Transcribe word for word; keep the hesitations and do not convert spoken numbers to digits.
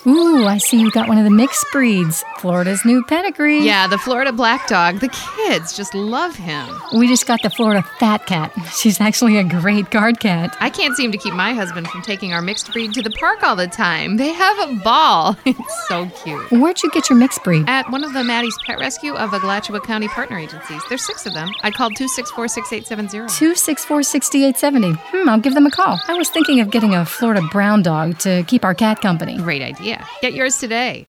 Ooh, I see you got one of the mixed breeds. Florida's new pedigree. Yeah, the Florida Black Dog. The kids just love him. We just got the Florida Fat Cat. She's actually a great guard cat. I can't seem to keep my husband from taking our mixed breed to the park all the time. They have a ball. It's so cute. Where'd you get your mixed breed? At one of the Maddie's Pet Rescue of Alachua County partner agencies. There's six of them. I called two six four, six eight seven zero. two six four, six eight seven zero. Hmm, I'll give them a call. I was thinking of getting a Florida brown dog to keep our cat company. Great idea. Get yours today.